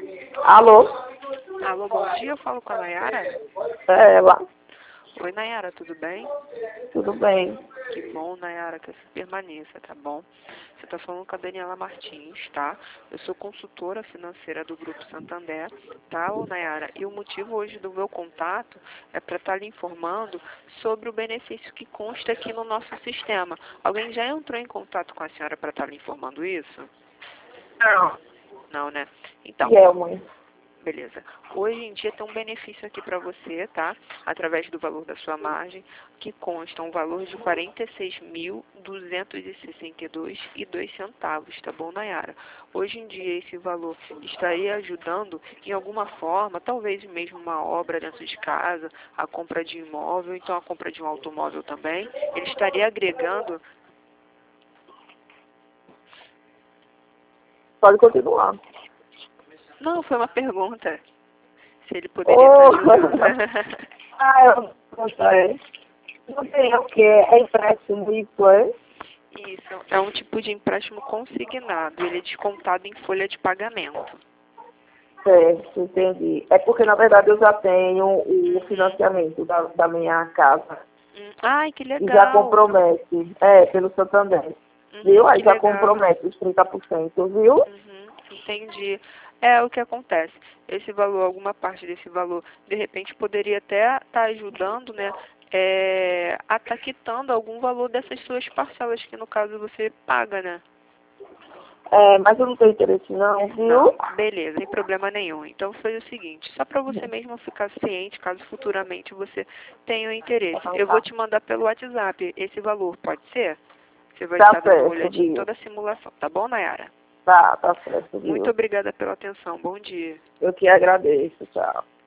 Alô? Alô, bom dia, eu falo com a Nayara. É ela. Oi, Nayara, tudo bem? Tudo bem. Que bom, Nayara, que você permaneça, tá bom? Você está falando com a Daniela Martins, tá? Eu sou consultora financeira do Grupo Santander, tá, ô Nayara? E o motivo hoje do meu contato é para estar lhe informando sobre o benefício que consta aqui no nosso sistema. Alguém já entrou em contato com a senhora para estar lhe informando isso? Não. Não, né? Então, E é, mãe? beleza. Hoje em dia tem um benefício aqui para você, tá? Através do valor da sua margem, que consta um valor de R$ 46.262,02, tá bom, Nayara? Hoje em dia esse valor estaria ajudando em alguma forma, talvez mesmo uma obra dentro de casa, a compra de imóvel, então a compra de um automóvel também, ele estaria agregando. Pode continuar. Não, foi uma pergunta. Se ele poderia estar Oh! ajudando. Eu não sei. Não sei o que é empréstimo e plano. Isso, é um tipo de empréstimo consignado, ele é descontado em folha de pagamento. Certo, entendi. É porque, na verdade, eu já tenho o financiamento da minha casa. Ai, que E já legal. compromete, pelo Santander. Viu? Aí Que já legal. compromete os 30%, viu? Entendi. É o que acontece. Esse valor, alguma parte desse valor, de repente poderia até estar ajudando, né? A estar quitando algum valor dessas suas parcelas, que no caso você paga, né? Mas eu não tenho interesse não, viu? Não, beleza, sem problema nenhum. Então foi o seguinte, só para você mesmo ficar ciente, caso futuramente você tenha o interesse. Eu vou te mandar pelo WhatsApp esse valor, pode ser? Você vai Tá estar dando uma certo, olhadinha em viu? toda a simulação, tá bom, Nayara? Tá certo, Muito viu? obrigada pela atenção, bom dia. Eu que agradeço, tchau.